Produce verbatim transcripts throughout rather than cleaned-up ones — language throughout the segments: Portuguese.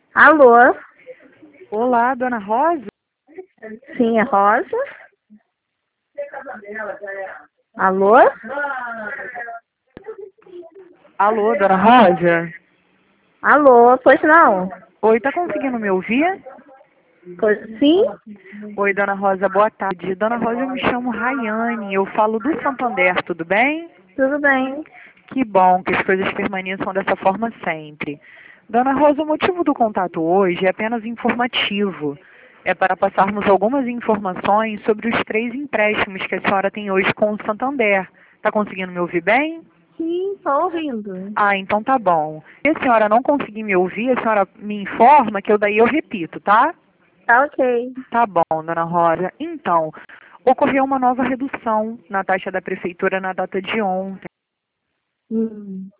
Alô? Olá, dona Rosa? Sim, é Rosa? Alô? Alô, dona Rosa? Alô, pois não? Oi, tá conseguindo me ouvir? Pois sim? Oi, dona Rosa, boa tarde. Dona Rosa, eu me chamo Rayane, eu falo do Santander, tudo bem? Tudo bem. Que bom que as coisas permaneçam dessa forma sempre. Dona Rosa, o motivo do contato hoje é apenas informativo. É para passarmos algumas informações sobre os três empréstimos que a senhora tem hoje com o Santander. Tá conseguindo me ouvir bem? Sim, estou ouvindo. Ah, então tá bom. Se a senhora não conseguir me ouvir, a senhora me informa que eu daí eu repito, tá? Tá ok. Tá bom, dona Rosa. Então, ocorreu uma nova redução na taxa da prefeitura na data de ontem, Hum.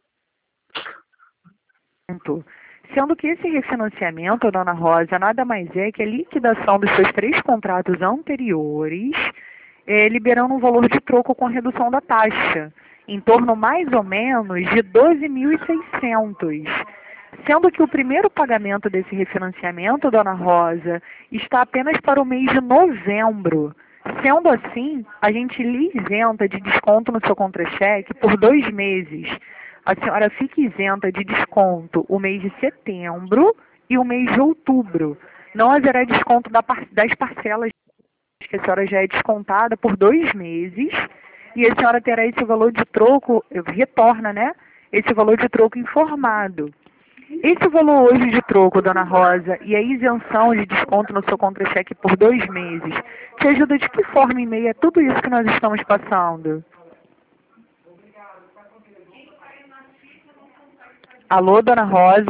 sendo que esse refinanciamento, dona Rosa, nada mais é que a liquidação dos seus três contratos anteriores, eh, liberando um valor de troco com a redução da taxa, em torno mais ou menos de doze mil e seiscentos. Sendo que o primeiro pagamento desse refinanciamento, dona Rosa, está apenas para o mês de novembro. Sendo assim, a gente lhe isenta de desconto no seu contra-cheque por dois meses. A senhora fica isenta de desconto o mês de setembro e o mês de outubro. Não haverá desconto da par- das parcelas que a senhora já é descontada por dois meses e a senhora terá esse valor de troco, retorna, né? Esse valor de troco informado. Esse valor hoje de troco, dona Rosa, e a isenção de desconto no seu contra-cheque por dois meses, te ajuda de que forma em meio a tudo isso que nós estamos passando? Alô, dona Rosa?